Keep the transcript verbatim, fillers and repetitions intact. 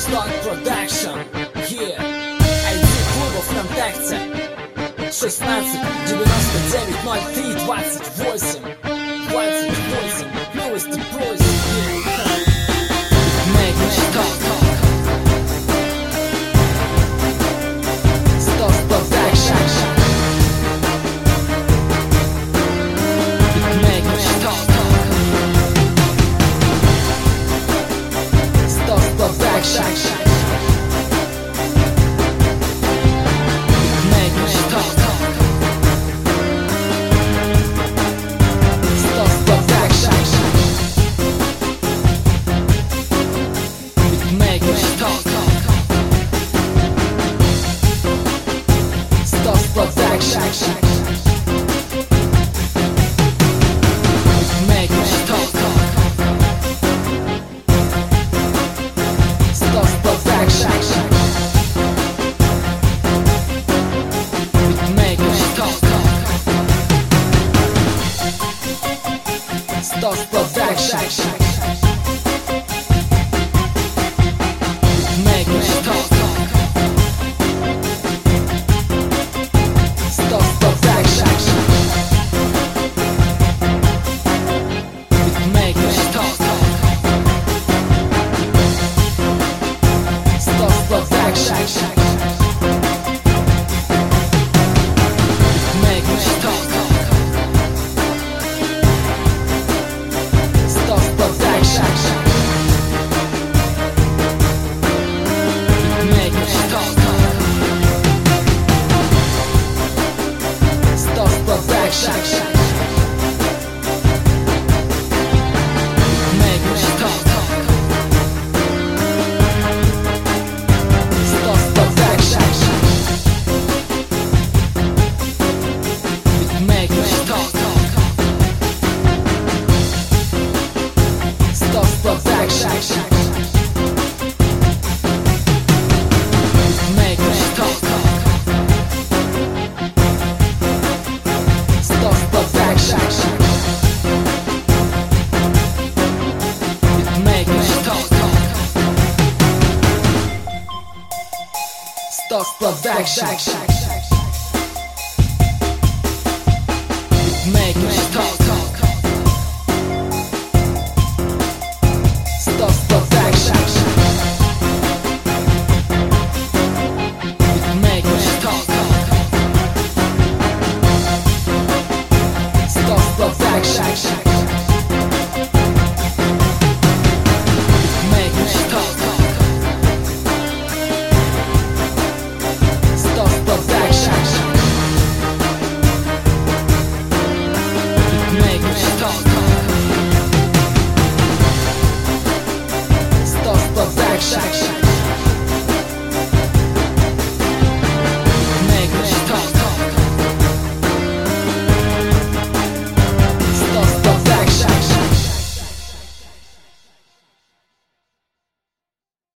Stock Production, yeah. ай ти-клубов ВКонтакте. шестнадцать девяносто девять ноль три двадцать восемь двадцать восемь. Милости просим, yeah. Make me stop. Stock Production. Make me stop. Stock Production. Make me stop. Stock Production. Make me stop. Stock Production. Make me stop. Stock Production. Make me stop. Stock Production. Make me stop. Stock Production. Make me stop. Stock Production. Make me stop. Stock Production. Make me stop. Stock Production. Make me stop. Stock Production. Make me stop. Stock Production. Make me stop. Stock Production. Make me stop. Stock Production. Make me stop.